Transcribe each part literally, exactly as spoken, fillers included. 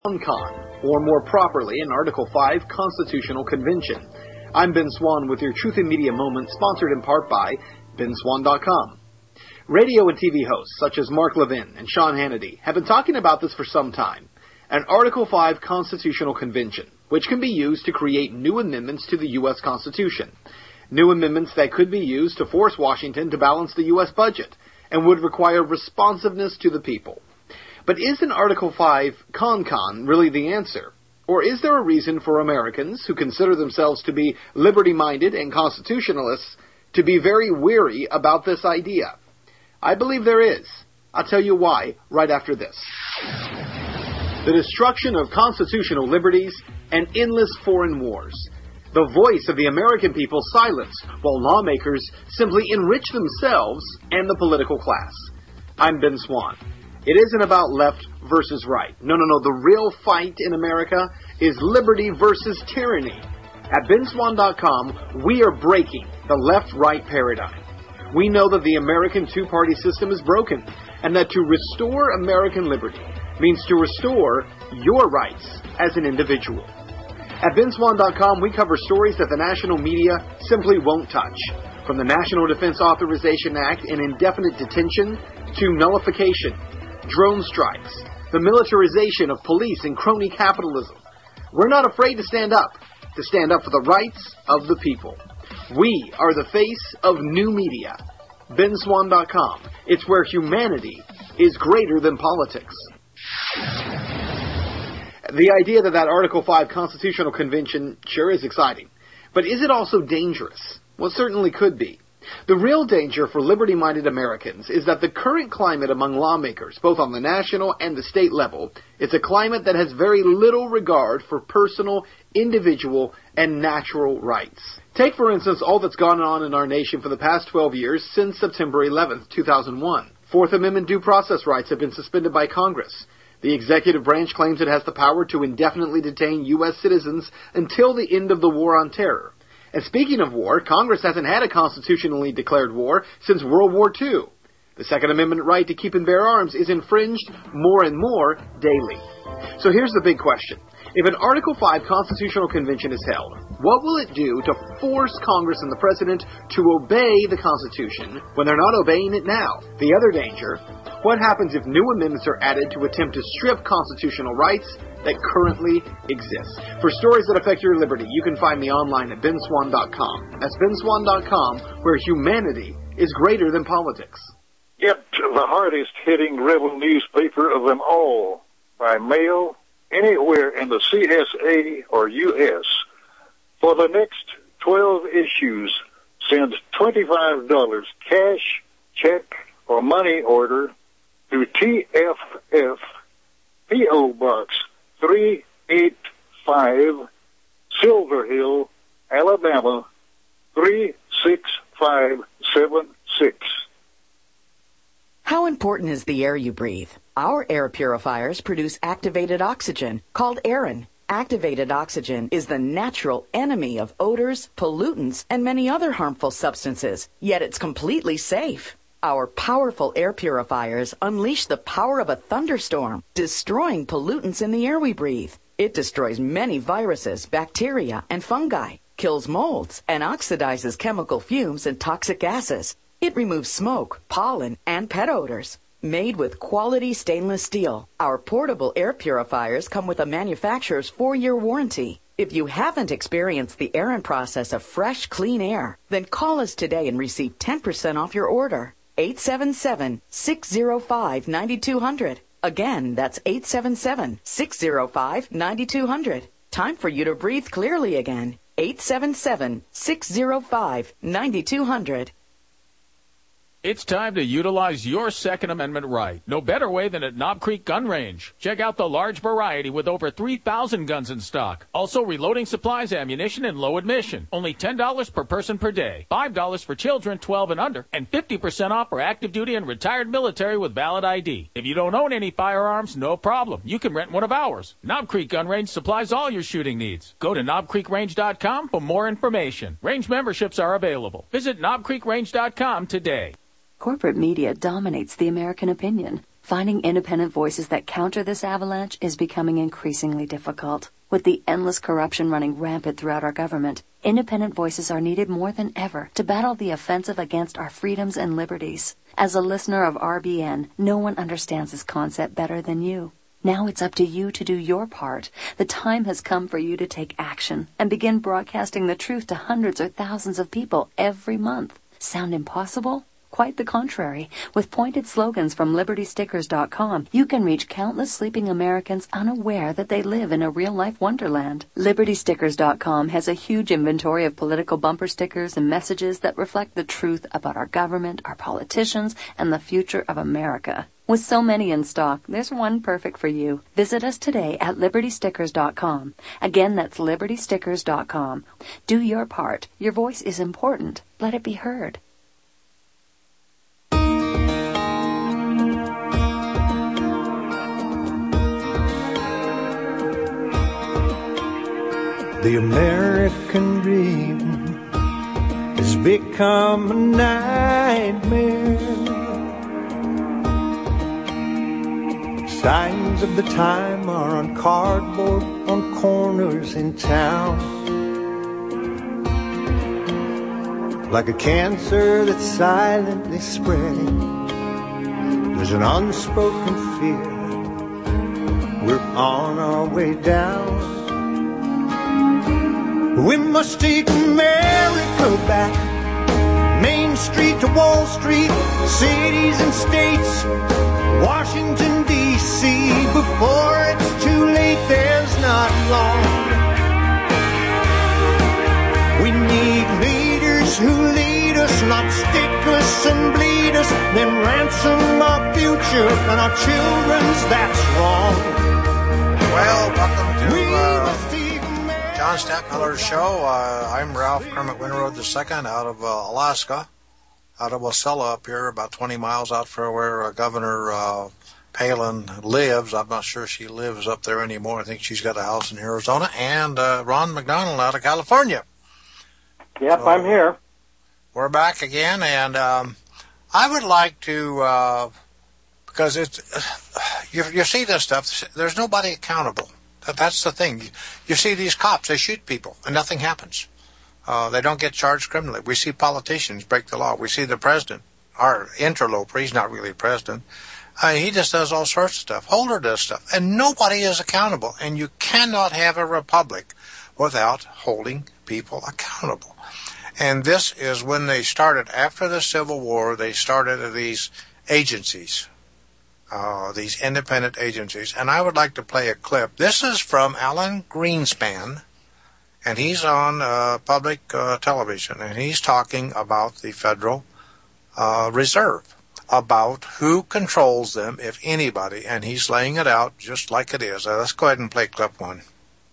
Con, or more properly, an Article five Constitutional Convention. I'm Ben Swan with your Truth in Media Moment, sponsored in part by Ben Swan dot com. Radio and T V hosts such as Mark Levin and Sean Hannity have been talking about this for some time. An Article five Constitutional Convention, which can be used to create new amendments to the U S Constitution. New amendments that could be used to force Washington to balance the U S budget and would require responsiveness to the people. But is an Article five Con-Con really the answer? Or is there a reason for Americans who consider themselves to be liberty-minded and constitutionalists to be very weary about this idea? I believe there is. I'll tell you why right after this. The destruction of constitutional liberties and endless foreign wars. The voice of the American people silenced while lawmakers simply enrich themselves and the political class. I'm Ben Swan. It isn't about left versus right. No, no, no. The real fight in America is liberty versus tyranny. At Ben Swan dot com, we are breaking the left-right paradigm. We know that the American two-party system is broken, and that to restore American liberty means to restore your rights as an individual. At Ben Swan dot com, we cover stories that the national media simply won't touch. From the National Defense Authorization Act and indefinite detention to nullification, drone strikes, the militarization of police and crony capitalism. We're not afraid to stand up, to stand up for the rights of the people. We are the face of new media. Ben Swan dot com. It's where humanity is greater than politics. The idea that that Article five Constitutional Convention sure is exciting. But is it also dangerous? Well, it certainly could be. The real danger for liberty-minded Americans is that the current climate among lawmakers, both on the national and the state level, is a climate that has very little regard for personal, individual, and natural rights. Take, for instance, all that's gone on in our nation for the past twelve years since September eleventh, two thousand one. Fourth Amendment due process rights have been suspended by Congress. The executive branch claims it has the power to indefinitely detain U S citizens until the end of the war on terror. And speaking of war, Congress hasn't had a constitutionally declared war since World War Two. The Second Amendment right to keep and bear arms is infringed more and more daily. So here's the big question. If an Article five Constitutional Convention is held, what will it do to force Congress and the President to obey the Constitution when they're not obeying it now? The other danger, what happens if new amendments are added to attempt to strip constitutional rights that currently exist? For stories that affect your liberty, you can find me online at Ben Swan dot com. That's Ben Swan dot com, where humanity is greater than politics. Get the hardest hitting rebel newspaper of them all by mail anywhere in the C S A or U S For the next twelve issues, send twenty-five dollars cash, check, or money order to T F F, P O Box three eight five, Silver Hill, Alabama three six five seven six. How important is the air you breathe? Our air purifiers produce activated oxygen, called Aerin. Activated oxygen is the natural enemy of odors, pollutants, and many other harmful substances, yet it's completely safe. Our powerful air purifiers unleash the power of a thunderstorm, destroying pollutants in the air we breathe. It destroys many viruses, bacteria, and fungi, kills molds, and oxidizes chemical fumes and toxic gases. It removes smoke, pollen, and pet odors. Made with quality stainless steel, our portable air purifiers come with a manufacturer's four-year warranty. If you haven't experienced the Aerin process of fresh, clean air, then call us today and receive ten percent off your order. eight seven seven, six zero five, nine two zero zero. Again, that's eight seven seven, six zero five, nine two zero zero. Time for you to breathe clearly again. eight seven seven, six zero five, nine two zero zero. It's time to utilize your Second Amendment right. No better way than at Knob Creek Gun Range. Check out the large variety with over three thousand guns in stock. Also reloading supplies, ammunition, and low admission. Only ten dollars per person per day. five dollars for children twelve and under. And fifty percent off for active duty and retired military with valid I D. If you don't own any firearms, no problem. You can rent one of ours. Knob Creek Gun Range supplies all your shooting needs. Go to knob creek range dot com for more information. Range memberships are available. Visit knob creek range dot com today. Corporate media dominates the American opinion. Finding independent voices that counter this avalanche is becoming increasingly difficult. With the endless corruption running rampant throughout our government, independent voices are needed more than ever to battle the offensive against our freedoms and liberties. As a listener of R B N, no one understands this concept better than you. Now it's up to you to do your part. The time has come for you to take action and begin broadcasting the truth to hundreds or thousands of people every month. Sound impossible? Quite the contrary. With pointed slogans from Liberty Stickers dot com, you can reach countless sleeping Americans unaware that they live in a real-life wonderland. Liberty Stickers dot com has a huge inventory of political bumper stickers and messages that reflect the truth about our government, our politicians, and the future of America. With so many in stock, there's one perfect for you. Visit us today at Liberty Stickers dot com. Again, that's Liberty Stickers dot com. Do your part. Your voice is important. Let it be heard. The American dream has become a nightmare. Signs of the time are on cardboard on corners in town. Like a cancer that's silently spreading, there's an unspoken fear. We're on our way down. We must take America back. Main Street to Wall Street, cities and states, Washington, D C Before it's too late, there's not long. We need leaders who lead us, not stick us and bleed us, then ransom our future and our children's, that's wrong. Well, welcome to uh, John Stadtmiller's show. Uh, I'm Ralph Kermit Winroad the Second out of uh, Alaska, out of Wasilla up here, about twenty miles out from where uh, Governor uh, Palin lives. I'm not sure she lives up there anymore. I think she's got a house in Arizona. And uh, Ron McDonald out of California. Yep, so, I'm here. We're back again, and um, I would like to, uh, because it's, uh, you, you see this stuff, there's nobody accountable. That, that's the thing. You, you see these cops, they shoot people, and nothing happens. Uh, they don't get charged criminally. We see politicians break the law. We see the president, our interloper, he's not really president. Uh, he just does all sorts of stuff. Holder does stuff. And nobody is accountable. And you cannot have a republic without holding people accountable. And this is when they started, after the Civil War, they started these agencies. Uh, these independent agencies. And I would like to play a clip. This is from Alan Greenspan, and he's on uh, public uh, television, and he's talking about the Federal uh, Reserve, about who controls them, if anybody, and he's laying it out just like it is. Uh, let's go ahead and play clip one.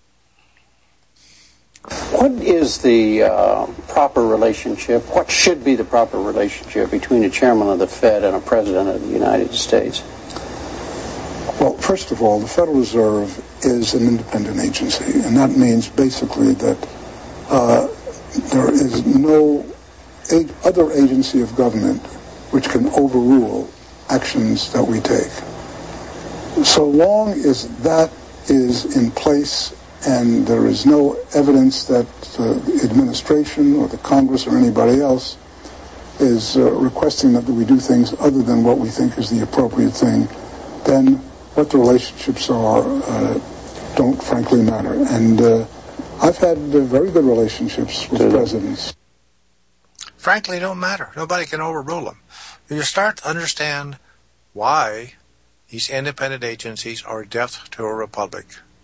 What is the uh, proper relationship, what should be the proper relationship between a chairman of the Fed and a president of the United States? Well, first of all, the Federal Reserve is an independent agency, and that means basically that uh, there is no a- other agency of government which can overrule actions that we take. So long as that is in place and there is no evidence that uh, the administration or the Congress or anybody else is uh, requesting that we do things other than what we think is the appropriate thing, then what the relationships are uh, don't frankly matter. And uh, I've had uh, very good relationships with presidents. Frankly, don't matter. Nobody can overrule them. You start to understand why these independent agencies are death to a republic.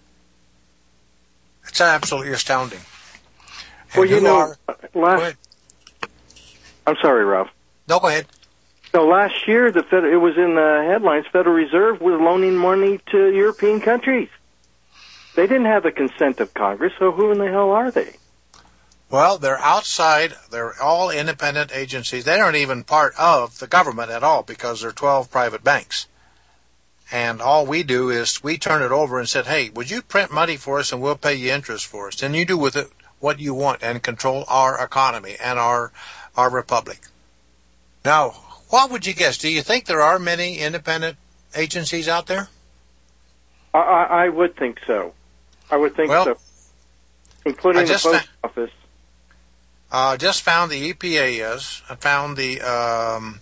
It's absolutely astounding. And well, you know, are, last... I'm sorry, Ralph. No, go ahead. So last year, the Fed, it was in the headlines, Federal Reserve was loaning money to European countries. They didn't have the consent of Congress, so who in the hell are they? Well, they're outside. They're all independent agencies. They aren't even part of the government at all because they're twelve private banks. And all we do is we turn it over and said, hey, would you print money for us and we'll pay you interest for us? And you do with it what you want and control our economy and our our republic. Now, what would you guess? Do you think there are many independent agencies out there? I, I, I would think so. I would think well, so, including the post fa- office. I uh, just found the E P A is. I found the um,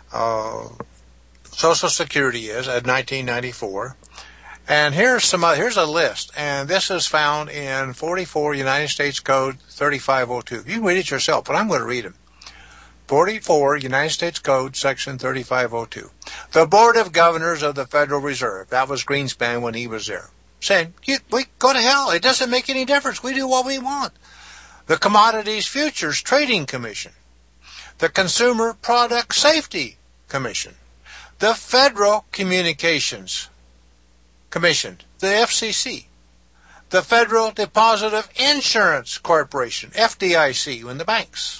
uh, Social Security is at nineteen ninety-four. And here's some. Uh, here's a list, and this is found in forty-four United States Code thirty-five oh two. You can read it yourself, but I'm going to read them. forty-four United States Code, Section thirty-five oh two. The Board of Governors of the Federal Reserve. That was Greenspan when he was there. Saying, you, we go to hell. It doesn't make any difference. We do what we want. The Commodities Futures Trading Commission, the Consumer Product Safety Commission, the Federal Communications Commission, the F C C, the Federal Deposit of Insurance Corporation, F D I C, and the banks,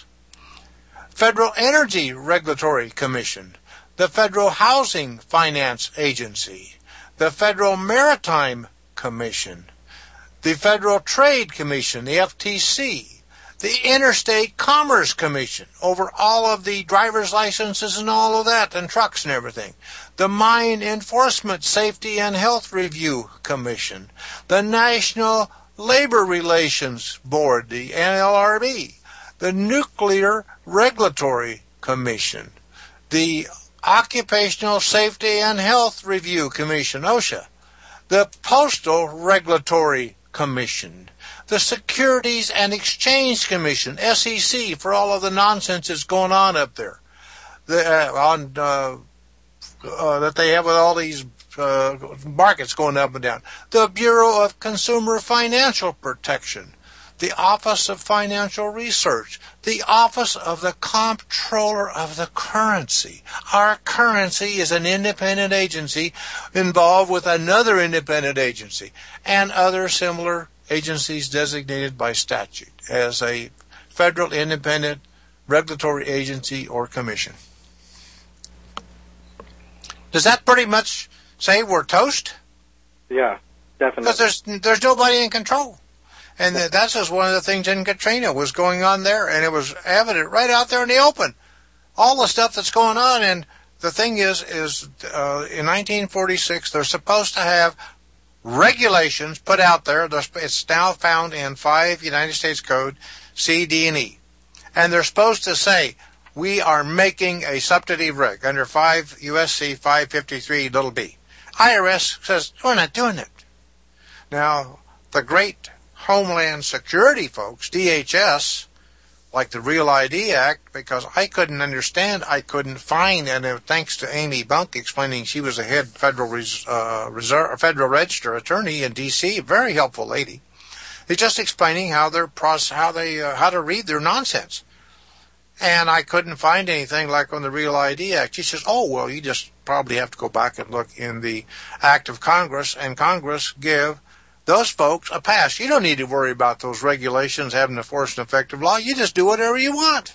Federal Energy Regulatory Commission, the Federal Housing Finance Agency, the Federal Maritime Commission, the Federal Trade Commission, the F T C, the Interstate Commerce Commission, over all of the driver's licenses and all of that, and trucks and everything. The Mine Enforcement Safety and Health Review Commission. The National Labor Relations Board, the N L R B. The Nuclear Regulatory Commission. The Occupational Safety and Health Review Commission, OSHA. The Postal Regulatory Commission. The Securities and Exchange Commission, S E C, for all of the nonsense that's going on up there. The, uh, on uh, uh, that they have with all these uh, markets going up and down. The Bureau of Consumer Financial Protection. The Office of Financial Research. The Office of the Comptroller of the Currency. Our currency is an independent agency involved with another independent agency and other similar agencies designated by statute as a federal independent regulatory agency or commission. Does that pretty much say we're toast? Yeah, definitely. Because there's there's nobody in control, and that's just one of the things in Katrina was going on there, and it was evident right out there in the open. All the stuff that's going on, and the thing is, is uh, in nineteen forty-six they're supposed to have regulations put out there. It's now found in five United States Code, C, D, and E. And they're supposed to say, we are making a substantive rig under five U S C five fifty-three little b. I R S says, we're not doing it. Now, the great Homeland Security folks, D H S, like the Real I D Act, because I couldn't understand, I couldn't find, and uh, thanks to Amy Bunk explaining, she was a head Federal Res, uh, Reserve, Federal Register attorney in D C, very helpful lady. He's just explaining how they're process, how they uh, how to read their nonsense, and I couldn't find anything like on the Real I D Act. She says, "Oh well, you just probably have to go back and look in the Act of Congress, and Congress give those folks a pass. You don't need to worry about those regulations having to force an effective law. You just do whatever you want."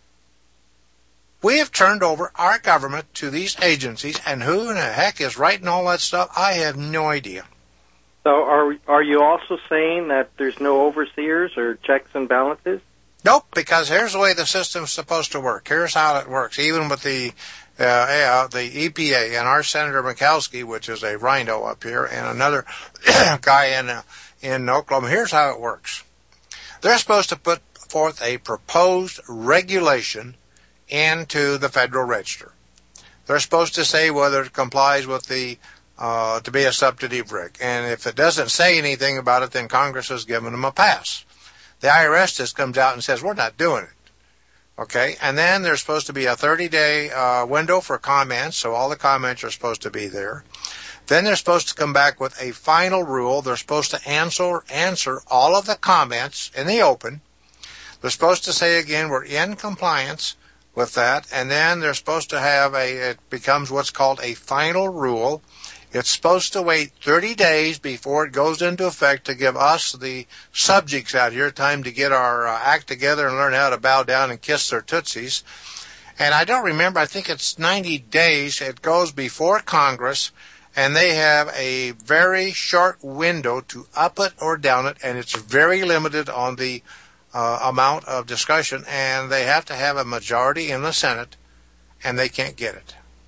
We have turned over our government to these agencies, and who in the heck is writing all that stuff? I have no idea. So are are you also saying that there's no overseers or checks and balances? Nope, because here's the way the system's supposed to work. Here's how it works, even with the uh, uh, the E P A and our Senator Murkowski, which is a rhino up here, and another guy in uh, in Oklahoma. Here's how it works. They're supposed to put forth a proposed regulation into the Federal Register. They're supposed to say whether it complies with the uh, to be a substantive rig, and if it doesn't say anything about it, then Congress has given them a pass. The I R S just comes out and says, we're not doing it. Okay, and then there's supposed to be a thirty-day uh, window for comments, so all the comments are supposed to be there. Then they're supposed to come back with a final rule. They're supposed to answer answer all of the comments in the open. They're supposed to say again, we're in compliance with that, and then they're supposed to have a, it becomes what's called a final rule. It's supposed to wait thirty days before it goes into effect to give us, the subjects out here, time to get our uh, act together and learn how to bow down and kiss their tootsies. And I don't remember, I think it's ninety days. It goes before Congress, and they have a very short window to up it or down it, and it's very limited on the uh, amount of discussion, and they have to have a majority in the Senate, and they can't get it.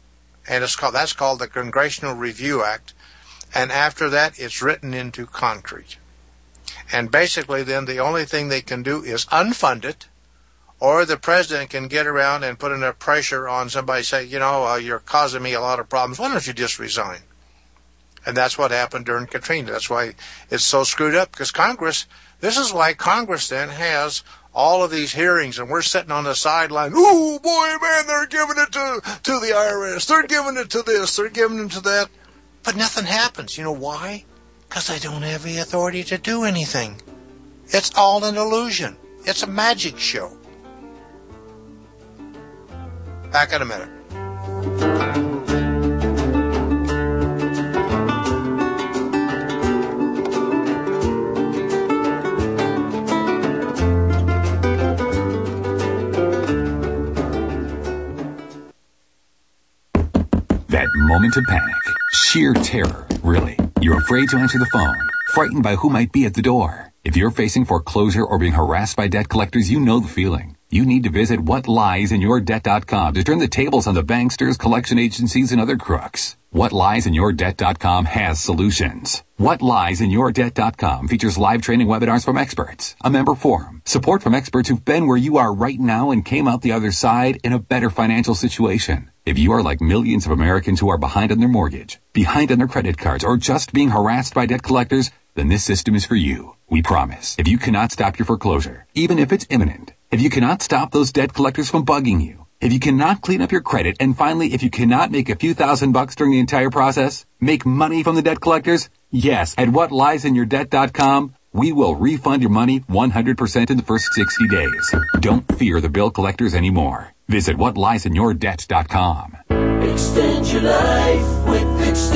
and it's called that's called the Congressional Review Act. And after that, it's written into concrete. And basically, then the only thing they can do is unfund it, or the president can get around and put enough pressure on somebody, say, you know, uh, you're causing me a lot of problems. Why don't you just resign? And that's what happened during Katrina. That's why it's so screwed up, because Congress, this is why Congress then has all of these hearings, and we're sitting on the sideline. Ooh, boy, man, they're giving it to, to the I R S. They're giving it to this. They're giving it to that. But nothing happens. You know why? Because they don't have the authority to do anything. It's all an illusion. It's a magic show. Back in a minute. That moment of panic. Sheer terror, really. You're afraid to answer the phone, frightened by who might be at the door. If you're facing foreclosure or being harassed by debt collectors, you know the feeling. You need to visit what lies in your debt dot com to turn the tables on the banksters, collection agencies, and other crooks. what lies in your debt dot com has solutions. what lies in your debt dot com features live training webinars from experts, a member forum, support from experts who've been where you are right now and came out the other side in a better financial situation. If you are like millions of Americans who are behind on their mortgage, behind on their credit cards, or just being harassed by debt collectors, then this system is for you. We promise. If you cannot stop your foreclosure, even if it's imminent, if you cannot stop those debt collectors from bugging you, if you cannot clean up your credit, and finally, if you cannot make a few thousand bucks during the entire process, make money from the debt collectors, yes, at what lies in your debt dot com, we will refund your money one hundred percent in the first sixty days. Don't fear the bill collectors anymore. Visit what lies in your debt dot com. Extend your life with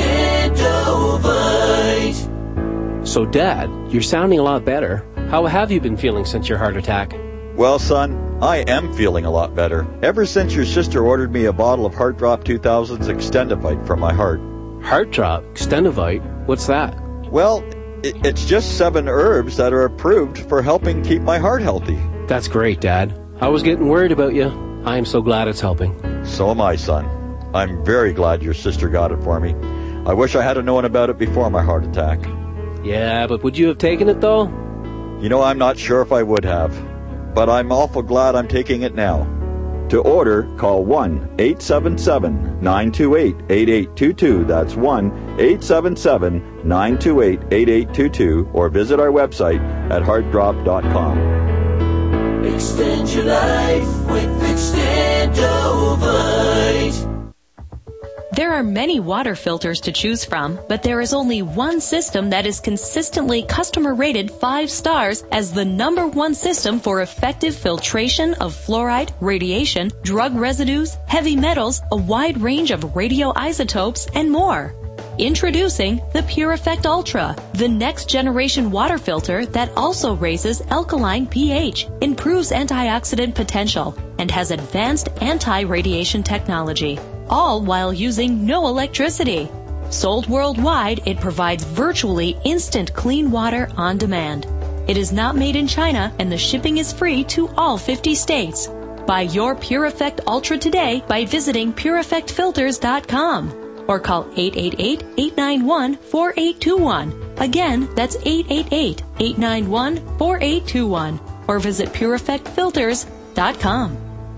Extendovite. So, Dad, you're sounding a lot better. How have you been feeling since your heart attack? Well, son, I am feeling a lot better. Ever since your sister ordered me a bottle of Heart Drop two thousand's Extendovite for my heart. Heart Drop? Extendovite? What's that? Well, it, it's just seven herbs that are approved for helping keep my heart healthy. That's great, Dad. I was getting worried about you. I am so glad it's helping. So am I, son. I'm very glad your sister got it for me. I wish I had known about it before my heart attack. Yeah, but would you have taken it, though? You know, I'm not sure if I would have. But I'm awful glad I'm taking it now. To order, call one eight seven seven, nine two eight, eight eight two two. That's one eight seven seven, nine two eight, eight eight two two. Or visit our website at heart drop dot com. Extend your life with Extendovite. There are many water filters to choose from, but there is only one system that is consistently customer rated five stars as the number one system for effective filtration of fluoride, radiation, drug residues, heavy metals, a wide range of radioisotopes, and more. Introducing the Pure Effect Ultra, the next generation water filter that also raises alkaline pH, improves antioxidant potential, and has advanced anti-radiation technology, all while using no electricity. Sold worldwide, it provides virtually instant clean water on demand. It is not made in China, and the shipping is free to all fifty states. Buy your Pure Effect Ultra today by visiting pure effect filters dot com. Or call eight eight eight, eight nine one, four eight two one. Again, that's eight eight eight, eight nine one, four eight two one. Or visit pure effect filters dot com.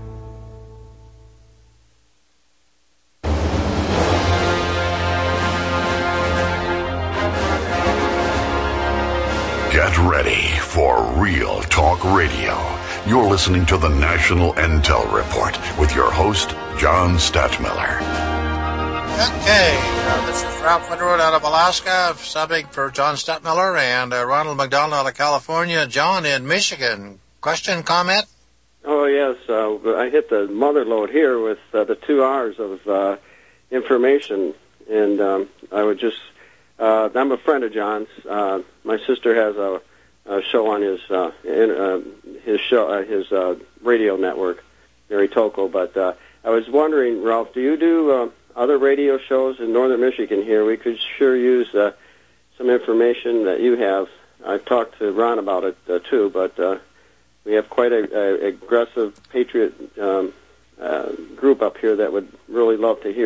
Get ready for Real Talk Radio. You're listening to the National Intel Report with your host, John Stadtmiller. Okay, uh, this is Ralph Winterwood out of Alaska, subbing for John Stadtmiller, and uh, Ronald McDonald out of California. John in Michigan. Question, comment? Oh, yes. Uh, I hit the mother load here with uh, the two hours of uh, information, and um, I would just, uh, I'm a friend of John's. Uh, my sister has a, a show on his uh, in, uh, his show, uh, his uh, radio network, Mary Toko, but uh, I was wondering, Ralph, do you do... Uh, other radio shows in northern Michigan here? We could sure use uh, some information that you have. I've talked to Ron about it, uh, too, but uh, we have quite a, a aggressive patriot um, uh, group up here that would really love to hear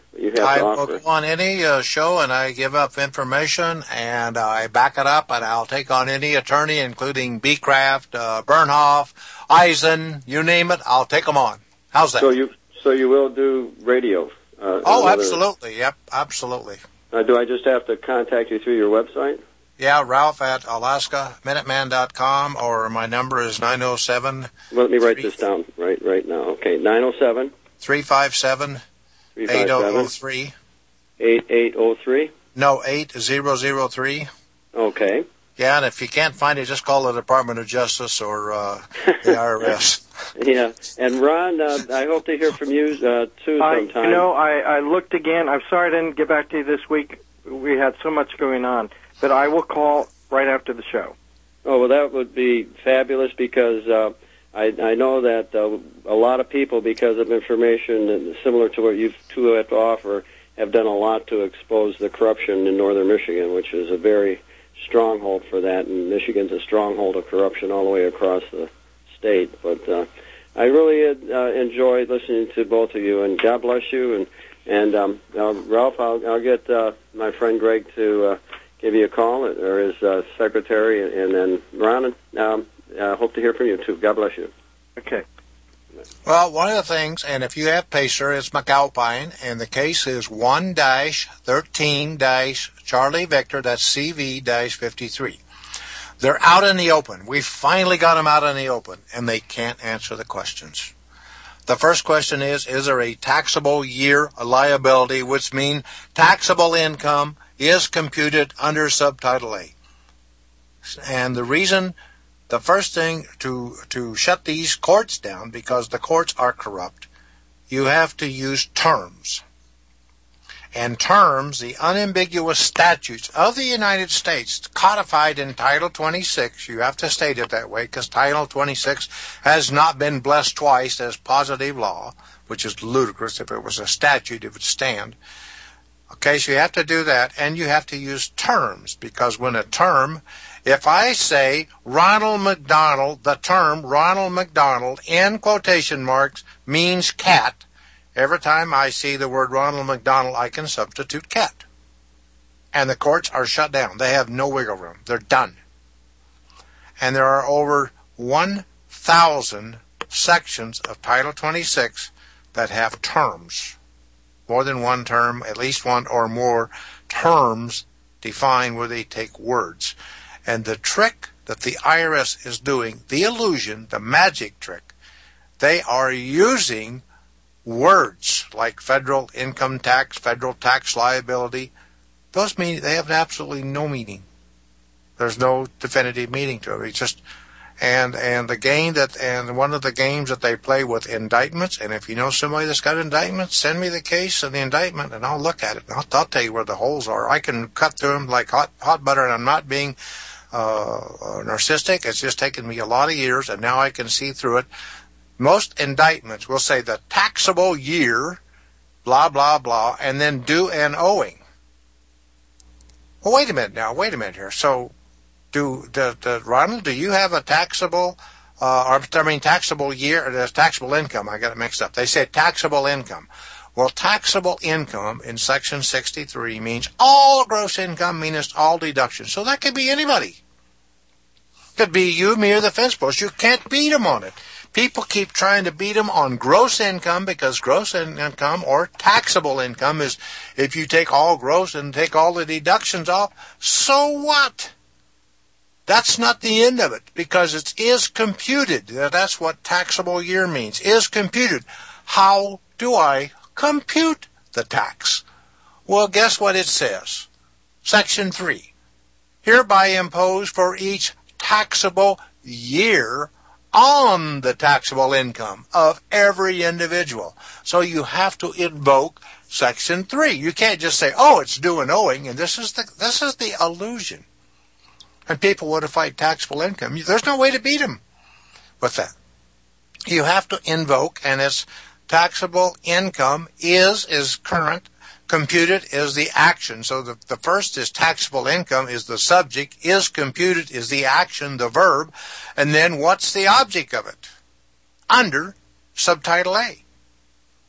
you have I to will offer. go on any uh, show and I give up information and I back it up, and I'll take on any attorney, including Beecraft, uh, Bernhoff, Eisen, you name it. I'll take them on. How's that? So you so you will do radio? Uh, oh, another, absolutely. Yep, absolutely. Uh, do I just have to contact you through your website? Yeah, Ralph at Alaska Minuteman dot com, or my number is nine oh seven. Well, let me write this down right right now. Okay, nine oh seven. three five seven, eight oh oh three. eight eight oh three? No, eight zero zero three. Okay. Yeah, and if you can't find it, just call the Department of Justice or uh, the I R S. Yeah, and Ron, uh, I hope to hear from you uh, too I, sometime. you know, I, I looked again. I'm sorry I didn't get back to you this week. We had so much going on. But I will call right after the show. Oh, well, that would be fabulous because uh, I, I know that uh, a lot of people, because of information and similar to what you two have to offer, have done a lot to expose the corruption in northern Michigan, which is a very stronghold for that. And Michigan's a stronghold of corruption all the way across the state. But uh, I really uh, enjoyed listening to both of you, and God bless you. And, and um, uh, Ralph, I'll, I'll get uh, my friend Greg to... Uh, give you a call, or his uh, secretary, and then Ron, um, uh, hope to hear from you, too. God bless you. Okay. Well, one of the things, and if you have Pacer, it's McAlpine, and the case is one thirteen Charlie Victor, that's C V fifty-three. They're out in the open. We finally got them out in the open, and they can't answer the questions. The first question is, is there a taxable year liability, which means taxable income is computed under Subtitle A. And the reason, the first thing to to shut these courts down, because the courts are corrupt, you have to use terms. And terms, the unambiguous statutes of the United States, codified in Title twenty-six, you have to state it that way, because Title twenty-six has not been blessed twice as positive law, which is ludicrous. If it was a statute, it would stand. Okay, so you have to do that, and you have to use terms, because when a term, if I say Ronald McDonald, the term Ronald McDonald, in quotation marks, means cat, every time I see the word Ronald McDonald, I can substitute cat. And the courts are shut down. They have no wiggle room. They're done. And there are over one thousand sections of Title twenty-six that have terms. More than one term, at least one or more terms defined where they take words. And the trick that the I R S is doing, the illusion, the magic trick, they are using words like federal income tax, federal tax liability. Those mean they have absolutely no meaning. There's no definitive meaning to it. It's just And and the game that and one of the games that they play with indictments, and if you know somebody that's got indictments, send me the case and the indictment, and I'll look at it. And I'll, I'll tell you where the holes are. I can cut through them like hot hot butter, and I'm not being uh, narcissistic. It's just taken me a lot of years, and now I can see through it. Most indictments will say the taxable year, blah blah blah, and then due and owing. Well, wait a minute now. Wait a minute here. So. Do the, the Ronald? Do you have a taxable, uh, or I mean taxable year? Or taxable income? I got it mixed up. They said taxable income. Well, taxable income in Section sixty-three means all gross income minus all deductions. So that could be anybody. Could be you, me, or the fence post. You can't beat them on it. People keep trying to beat them on gross income because gross income or taxable income is if you take all gross and take all the deductions off. So what? That's not the end of it, because it is computed. That's what taxable year means, is computed. How do I compute the tax? Well, guess what it says? Section three. Hereby impose for each taxable year on the taxable income of every individual. So you have to invoke Section three. You can't just say, oh, it's due and owing, and this is the this is the illusion. And people want to fight taxable income. There's no way to beat them with that. You have to invoke, and it's taxable income is, is current, computed is the action. So the, the first is taxable income is the subject, is computed is the action, the verb, and then what's the object of it? Under Subtitle A.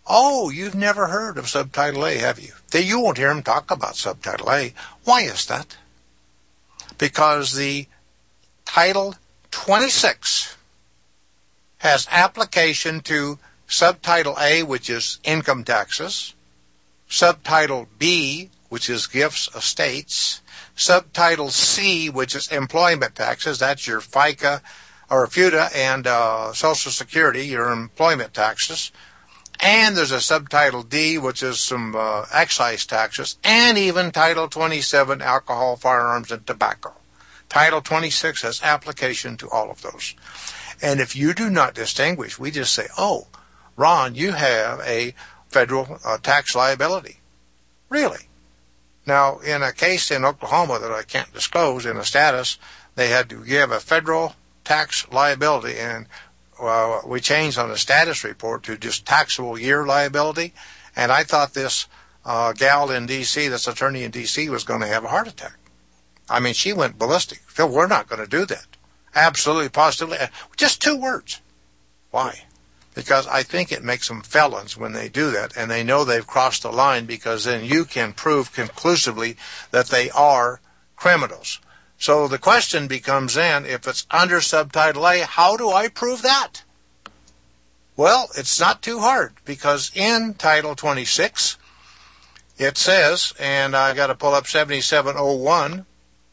Oh, you've never heard of Subtitle A, have you? You won't hear them talk about Subtitle A. Why is that? Because the Title twenty-six has application to Subtitle A, which is income taxes, Subtitle B, which is gifts, estates, Subtitle C, which is employment taxes, that's your FICA or FUTA and uh, Social Security, your employment taxes, and there's a Subtitle D, which is some uh, excise taxes, and even Title twenty-seven, alcohol, firearms, and tobacco. Title twenty-six has application to all of those. And if you do not distinguish, we just say, oh, Ron, you have a federal uh, tax liability. Really? Now, in a case in Oklahoma that I can't disclose, in a status, they had to give a federal tax liability, and uh, we changed on the status report to just taxable year liability, and I thought this uh, gal in D C, this attorney in D C, was going to have a heart attack. I mean, she went ballistic. Phil, we're not going to do that. Absolutely, positively. Just two words. Why? Because I think it makes them felons when they do that, and they know they've crossed the line, because then you can prove conclusively that they are criminals. So the question becomes then, if it's under Subtitle A, how do I prove that? Well, it's not too hard, because in Title twenty-six, it says, and I got to pull up seventy-seven oh one,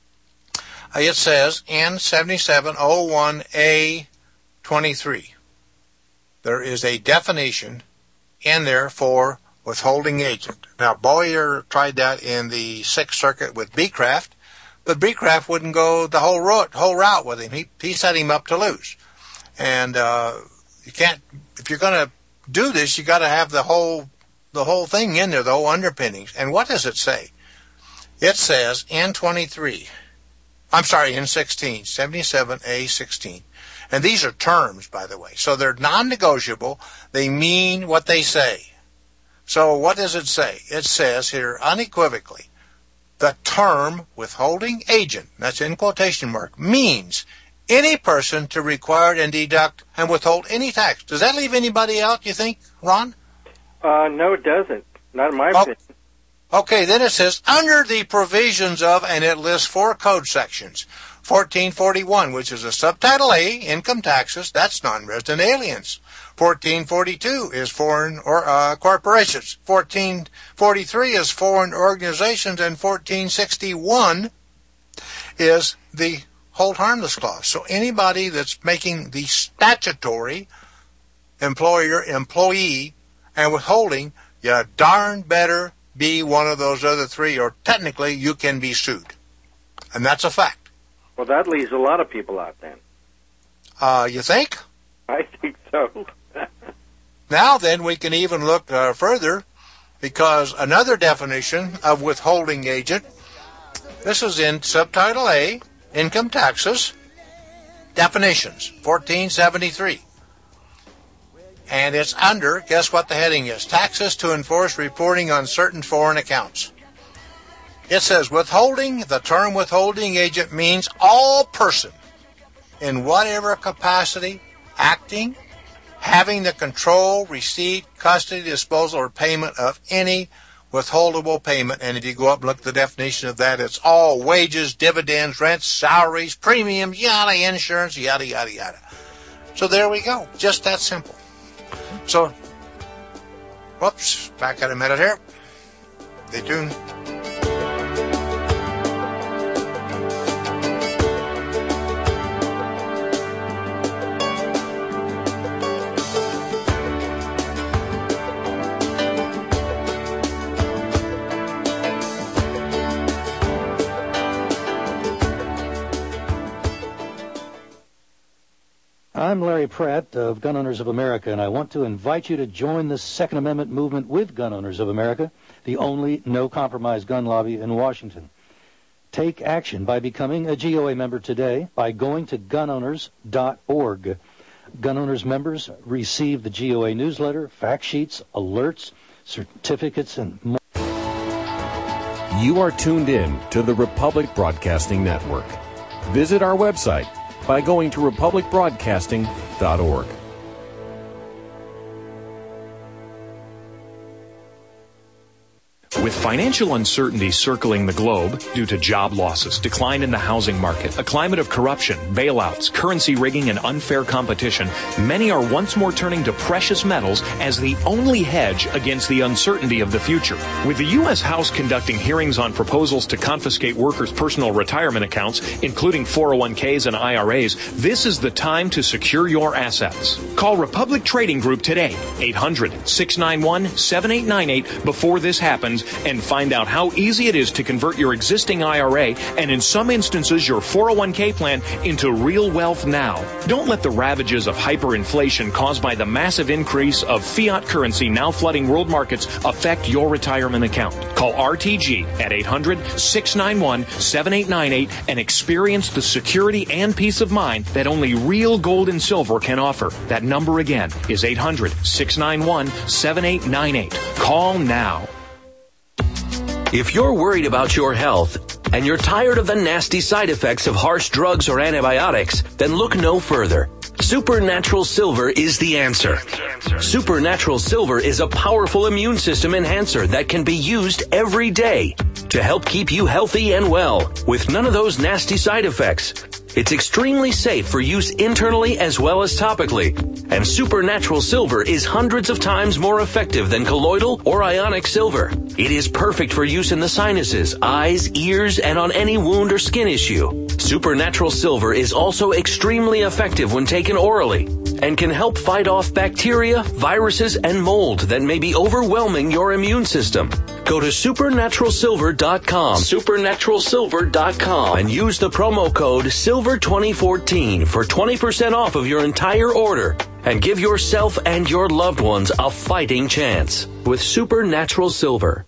it says in seventy-seven oh one A twenty-three, there is a definition in there for withholding agent. Now, Boyer tried that in the Sixth Circuit with Beecraft, but Beecraft wouldn't go the whole route, whole route with him. He, he set him up to lose. And uh, you can't, if you're going to do this, you got to have the whole, the whole thing in there, the whole underpinnings. And what does it say? It says in twenty-three, I'm sorry, in sixteen, seventy-seven A sixteen. And these are terms, by the way. So they're non-negotiable. They mean what they say. So what does it say? It says here unequivocally, the term withholding agent, that's in quotation mark, means any person to require and deduct and withhold any tax. Does that leave anybody out, you think, Ron? Uh, no, it doesn't. Not in my oh, opinion. Okay, then it says, under the provisions of, and it lists four code sections. fourteen forty-one, which is a Subtitle A, income taxes, that's non-resident aliens. fourteen forty-two is foreign or uh, corporations. fourteen forty-three is foreign organizations, and fourteen sixty-one is the hold harmless clause. So anybody that's making the statutory employer, employee, and withholding, you darn better be one of those other three, or technically you can be sued. And that's a fact. Well, that leaves a lot of people out then. Uh, you think? I think so. Now then, we can even look uh, further, because another definition of withholding agent, this is in Subtitle A, income taxes, definitions, fourteen seventy-three. And it's under, guess what the heading is? Taxes to enforce reporting on certain foreign accounts. It says withholding, the term withholding agent means all person in whatever capacity, acting, having the control, receipt, custody, disposal, or payment of any withholdable payment. And if you go up and look at the definition of that, it's all wages, dividends, rents, salaries, premiums, yada, insurance, yada, yada, yada. So there we go. Just that simple. So, whoops, back at a minute here. Stay tuned. I'm Larry Pratt of Gun Owners of America, and I want to invite you to join the Second Amendment movement with Gun Owners of America, the only no-compromise gun lobby in Washington. Take action by becoming a G O A member today by going to gun owners dot org. Gun Owners members receive the G O A newsletter, fact sheets, alerts, certificates, and more. You are tuned in to the Republic Broadcasting Network. Visit our website by going to republic broadcasting dot org. With financial uncertainty circling the globe due to job losses, decline in the housing market, a climate of corruption, bailouts, currency rigging, and unfair competition, many are once more turning to precious metals as the only hedge against the uncertainty of the future. With the U S House conducting hearings on proposals to confiscate workers' personal retirement accounts, including four oh one k's and I R A's, this is the time to secure your assets. Call Republic Trading Group today, eight hundred, six nine one, seven eight nine eight, before this happens, and find out how easy it is to convert your existing I R A and in some instances your four oh one k plan into real wealth now. Don't let the ravages of hyperinflation caused by the massive increase of fiat currency now flooding world markets affect your retirement account. Call R T G at eight hundred, six nine one, seven eight nine eight and experience the security and peace of mind that only real gold and silver can offer. That number again is eight hundred, six nine one, seven eight nine eight. Call now. If you're worried about your health and you're tired of the nasty side effects of harsh drugs or antibiotics, then look no further. Supernatural Silver is the answer. Supernatural Silver is a powerful immune system enhancer that can be used every day to help keep you healthy and well with none of those nasty side effects. It's extremely safe for use internally as well as topically. And Supernatural Silver is hundreds of times more effective than colloidal or ionic silver. It is perfect for use in the sinuses, eyes, ears, and on any wound or skin issue. Supernatural Silver is also extremely effective when taken orally and can help fight off bacteria, viruses, and mold that may be overwhelming your immune system. Go to supernatural silver dot com, supernatural silver dot com, and use the promo code silver twenty fourteen for twenty percent off of your entire order. And give yourself and your loved ones a fighting chance with Supernatural Silver.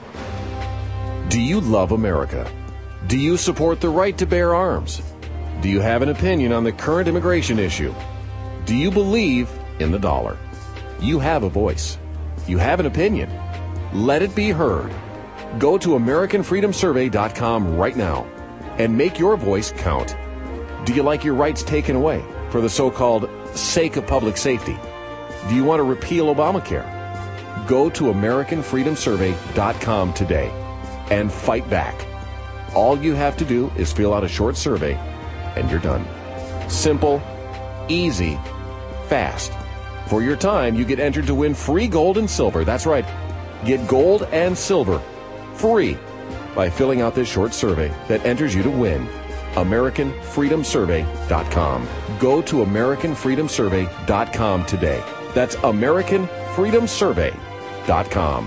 Do you love America? Do you support the right to bear arms? Do you have an opinion on the current immigration issue? Do you believe in the dollar? You have a voice. You have an opinion. Let it be heard. Go to American Freedom Survey dot com right now and make your voice count. Do you like your rights taken away for the so-called sake of public safety? Do you want to repeal Obamacare? Go to American Freedom Survey dot com today and fight back. All you have to do is fill out a short survey and you're done. Simple, easy, fast. For your time, you get entered to win free gold and silver. That's right. Get gold and silver free by filling out this short survey that enters you to win. American Freedom Survey dot com. Go to American Freedom Survey dot com today. That's American Freedom Survey dot com.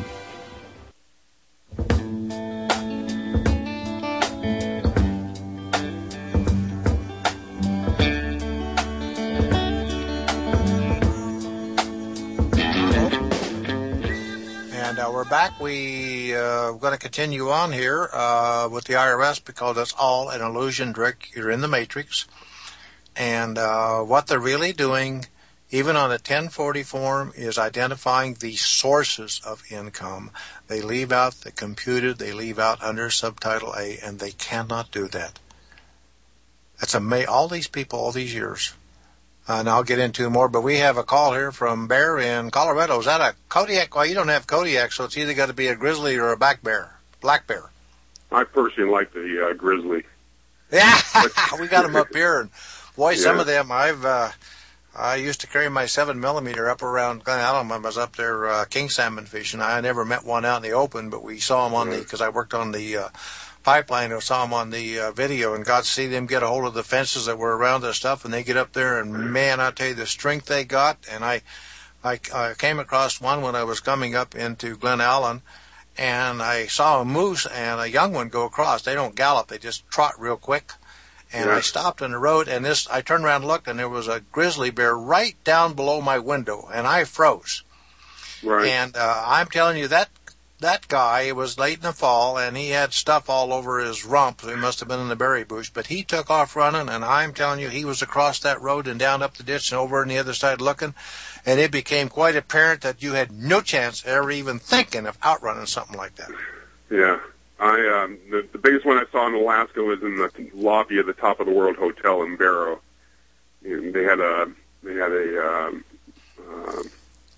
We're back. We uh, we're going to continue on here uh, with the I R S because it's all an illusion, Rick. You're in the Matrix. And uh, what they're really doing, even on a ten forty form, is identifying the sources of income. They leave out the computed, they leave out under subtitle A, and they cannot do that. That's amazing. All these people, all these years. Uh, and I'll get into more, but we have a call here from Bear in Colorado. Is that a Kodiak? Well, you don't have Kodiak, so it's either got to be a grizzly or a black bear. Black bear. I personally like the uh, grizzly. Yeah, we got them up here, and boy, yeah. some of them I've. Uh, I used to carry my seven millimeter up around Glen Allen when I was up there uh, king salmon fishing. I never met one out in the open, but we saw them on right. the because I worked on the. Uh, pipeline and saw them on the uh, video and got to see them get a hold of the fences that were around this stuff, and they get up there and man, I tell you the strength they got. And I, I, I came across one when I was coming up into Glen Allen, and I saw a moose and a young one go across. They don't gallop, they just trot real quick. And yeah. I stopped on the road, and this I turned around and looked, and there was a grizzly bear right down below my window, and I froze. Right. And uh, I'm telling you that. That guy, it was late in the fall, and he had stuff all over his rump, so he must have been in the berry bush, but he took off running, and I'm telling you, he was across that road and down up the ditch and over on the other side looking, and it became quite apparent that you had no chance ever even thinking of outrunning something like that. Yeah. I um, the, the biggest one I saw in Alaska was in the lobby of the Top of the World Hotel in Barrow. And they had a, they had a, um, uh,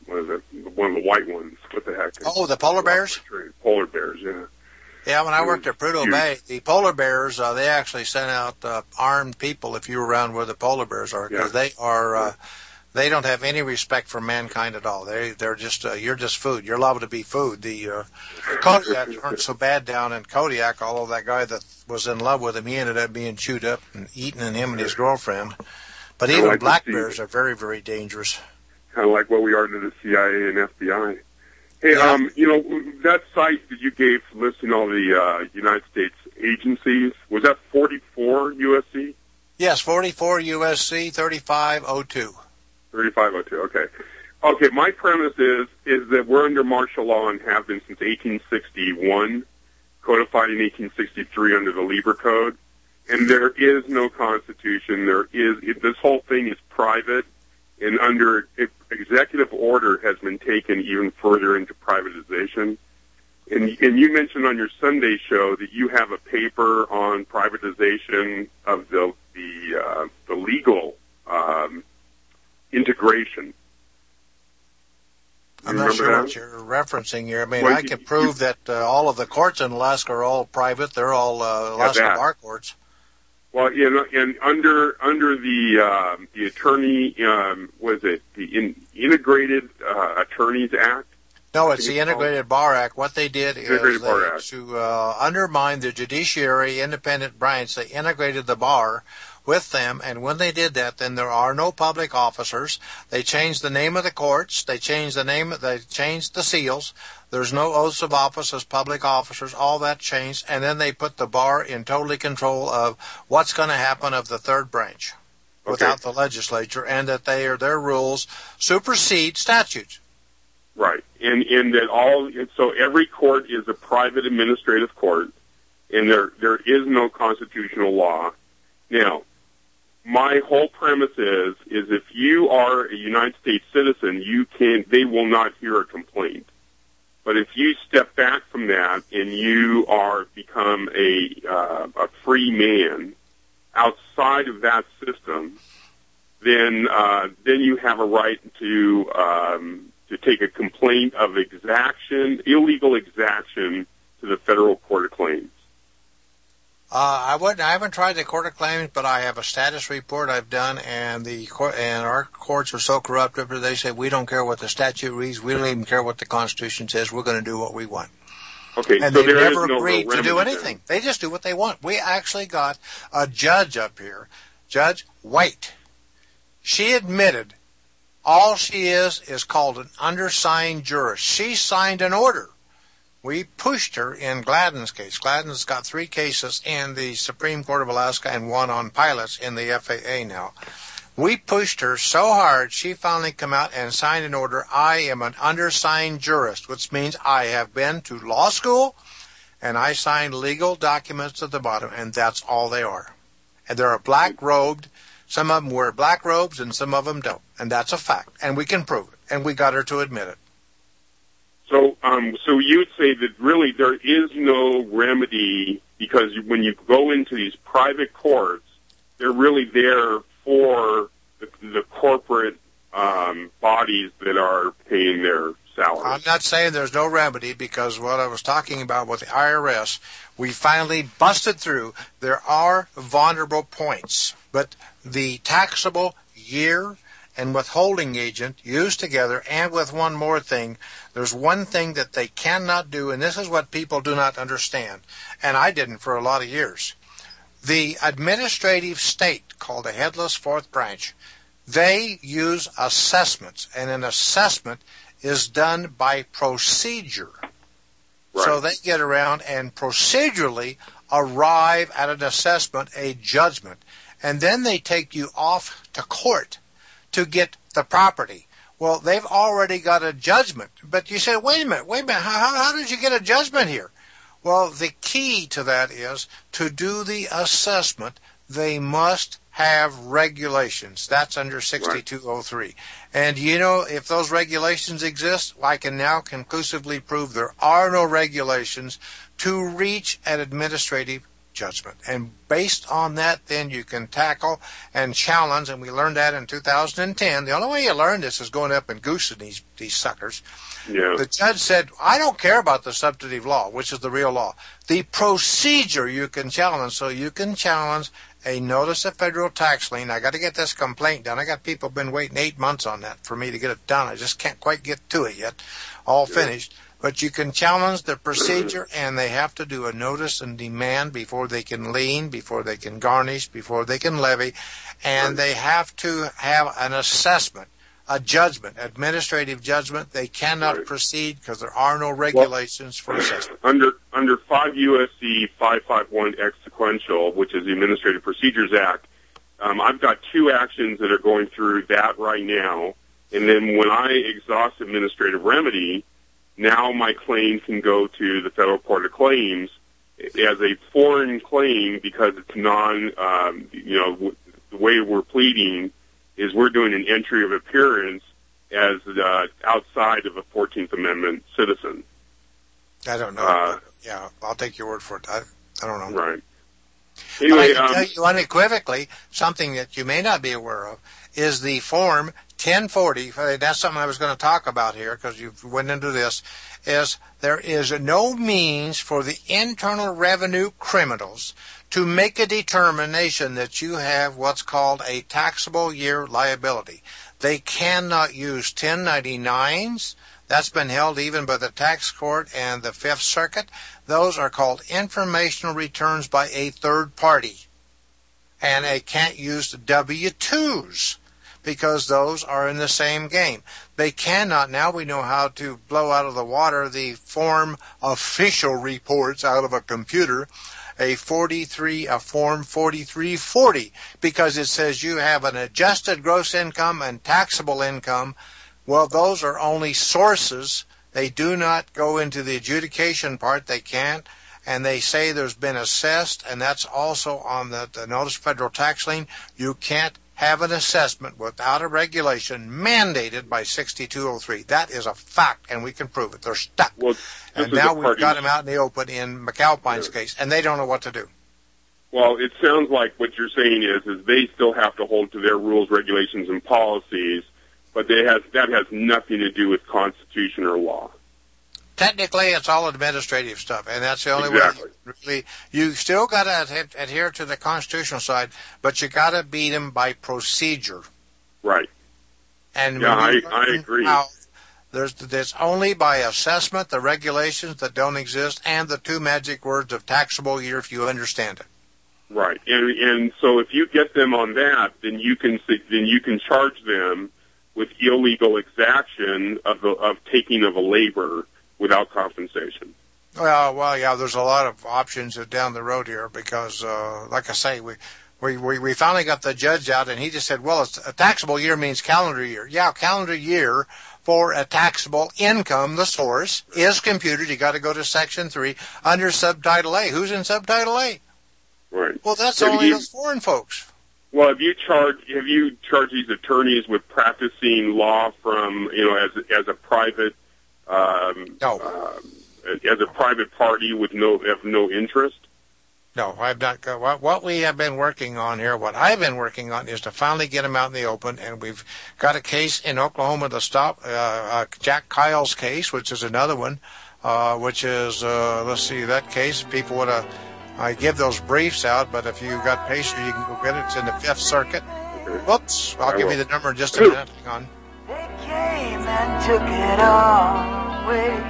what is it? One of the white ones. What the heck? Oh, the polar bears? Polar bears, yeah. Yeah, when I worked at Prudhoe Bay, the polar bears, uh, they actually sent out uh, armed people if you were around where the polar bears are, because yeah. they are, uh, they don't have any respect for mankind at all. They, they're just, uh, you're just food. You're allowed to be food. The uh, Kodiak weren't so bad down in Kodiak, although that guy that was in love with him, he ended up being chewed up and eaten, and him and his girlfriend. But even like black bears are very, very dangerous. Kind of like what we are to the C I A and F B I. Hey, yeah. um, you know, that site that you gave listing all the uh, United States agencies, was that forty-four U S C? Yes, forty-four U S C, thirty-five oh two. thirty-five oh two, okay. Okay, my premise is is that we're under martial law and have been since eighteen sixty-one, codified in eighteen sixty-three under the Lieber Code, and there is no constitution. There is it, this whole thing is private. And under executive order has been taken even further into privatization. And, and you mentioned on your Sunday show that you have a paper on privatization of the the, uh, the legal um, integration. I'm not sure that? what you're referencing here. I mean, well, I can you, prove you, that uh, all of the courts in Alaska are all private. They're all uh, Alaska yeah, bar courts. Well, you know, and under under the uh, the attorney, um, was it the in, Integrated uh, Attorneys Act? No, it's the Integrated Bar Act. What they did is they, to uh, undermine the judiciary independent branch, they integrated the bar with them, and when they did that, then there are no public officers. They changed the name of the courts. They changed the name. They changed the seals. There's no oaths of office as public officers. All that changed, and then they put the bar in totally control of what's going to happen of the third branch, okay, without the legislature, and that they are their rules supersede statutes. Right, and and that all so every court is a private administrative court, and there there is no constitutional law. Now, my whole premise is is if you are a United States citizen, you can they will not hear a complaint. But if you step back from that and you are become a uh, a free man outside of that system, then uh, then you have a right to um, to take a complaint of exaction, illegal exaction, to the Federal Court of Claims. Uh, I wouldn't. I haven't tried the Court of Claims, but I have a status report I've done, and the court, and our courts are so corrupt that they say we don't care what the statute reads, we don't even care what the Constitution says. We're going to do what we want. Okay, and so they there never is no agreed to do anything. There. They just do what they want. We actually got a judge up here, Judge White. She admitted all she is is called an undersigned jurist. She signed an order. We pushed her in Gladden's case. Gladden's got three cases in the Supreme Court of Alaska and one on pilots in the F A A now. We pushed her so hard, she finally come out and signed an order. I am an undersigned jurist, which means I have been to law school, and I signed legal documents at the bottom, and that's all they are. And they're black-robed. Some of them wear black robes, and some of them don't. And that's a fact, and we can prove it, and we got her to admit it. So, um, so you'd say that really there is no remedy because when you go into these private courts, they're really there for the, the corporate um, bodies that are paying their salaries. I'm not saying there's no remedy because what I was talking about with the I R S, we finally busted through. There are vulnerable points, but the taxable year and withholding agent used together, and with one more thing, there's one thing that they cannot do, and this is what people do not understand, and I didn't for a lot of years. The administrative state, called the Headless Fourth Branch, they use assessments, and an assessment is done by procedure. Right. So they get around and procedurally arrive at an assessment, a judgment, and then they take you off to court to get the property. Well, they've already got a judgment. But you say, wait a minute, wait a minute, how, how did you get a judgment here? Well, the key to that is to do the assessment, they must have regulations. That's under sixty-two oh three. And, you know, if those regulations exist, I can now conclusively prove there are no regulations to reach an administrative judgment. And based on that, then you can tackle and challenge, and we learned that in two thousand ten. The only way you learn this is going up and goosing these, these suckers. Yeah. The judge said, I don't care about the substantive law, which is the real law. The procedure you can challenge, so you can challenge a notice of federal tax lien. I got to get this complaint done. I got people been waiting eight months on that for me to get it done. I just can't quite get to it yet, all finished. But you can challenge the procedure, and they have to do a notice and demand before they can lien, before they can garnish, before they can levy, and they have to have an assessment, a judgment, administrative judgment. They cannot right. proceed because there are no regulations well, for assessment. Under under five U S C five fifty-one X sequential, which is the Administrative Procedures Act, um, I've got two actions that are going through that right now, and then when I exhaust administrative remedy, now my claim can go to the Federal Court of Claims as a foreign claim because it's non, um, you know, the way we're pleading is we're doing an entry of appearance as uh, outside of a fourteenth Amendment citizen. I don't know. Uh, yeah, I'll take your word for it. I, I don't know. Right. Anyway, but I can um, tell you unequivocally, something that you may not be aware of is the Form ten forty. That's something I was going to talk about here because you went into this. Is there is no means for the Internal Revenue criminals to make a determination that you have what's called a taxable year liability. They cannot use ten ninety-nines. That's been held even by the tax court and the Fifth Circuit. Those are called informational returns by a third party. And they can't use the W twos because those are in the same game. They cannot, now we know how to blow out of the water the form official reports out of a computer, a forty-three, a form forty-three forty, because it says you have an adjusted gross income and taxable income. Well, those are only sources. They do not go into the adjudication part. They can't. And they say there's been assessed, and that's also on the, the notice of federal tax lien. You can't have an assessment without a regulation mandated by sixty-two oh three. That is a fact, and we can prove it. They're stuck. Well, and now we've got them out in the open in McAlpine's yeah. case, and they don't know what to do. Well, it sounds like what you're saying is, is they still have to hold to their rules, regulations, and policies, but they has, that has nothing to do with Constitution or law. Technically, it's all administrative stuff, and that's the only exactly. way. You, really, you still got to adhere to the constitutional side, but you got to beat them by procedure. Right. And yeah, I, I agree. How, there's there's only by assessment, the regulations that don't exist, and the two magic words of taxable year, if you understand it. Right, and and so if you get them on that, then you can then you can charge them with illegal exaction of the, of taking of a labor without compensation. Well, well, yeah, there's a lot of options down the road here because, uh, like I say, we, we, we, we finally got the judge out and he just said, well, it's, a taxable year means calendar year. Yeah, calendar year for a taxable income, the source, is computed. You got to go to Section three under Subtitle A. Who's in Subtitle A? Right. Well, that's so only you, those foreign folks. Well, have you charged, have you charged these attorneys with practicing law from, you know, as, as a private Um, no. Uh, as a private party with no have no interest? No, I've not. Got, what, what we have been working on here, what I've been working on, is to finally get them out in the open, and we've got a case in Oklahoma to stop uh, uh, Jack Kyle's case, which is another one, uh, which is uh, let's see that case. People would have. I give those briefs out, but if you got patience, you can go get it. It's in the Fifth Circuit. Okay. Whoops! I'll I give will. you the number in just a minute. Hang on. Came and took it all away.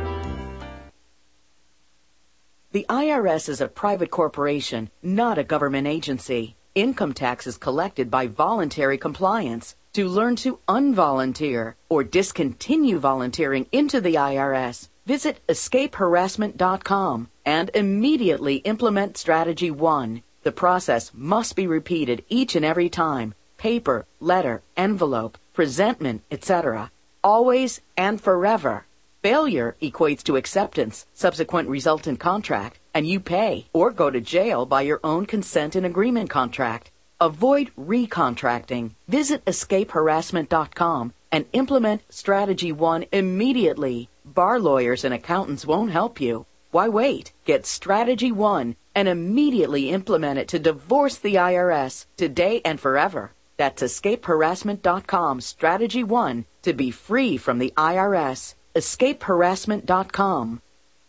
The I R S is a private corporation, not a government agency. Income tax is collected by voluntary compliance. To learn to unvolunteer or discontinue volunteering into the I R S, visit escape harassment dot com and immediately implement Strategy one. The process must be repeated each and every time. Paper, letter, envelope, presentment, et cetera. Always and forever. Failure equates to acceptance, subsequent resultant contract, and you pay or go to jail by your own consent and agreement contract. Avoid recontracting. Visit escape harassment dot com and implement Strategy one immediately. Bar lawyers and accountants won't help you. Why wait? Get Strategy one and immediately implement it to divorce the I R S today and forever. That's escape harassment dot com, strategy one, to be free from the I R S. escape harassment dot com.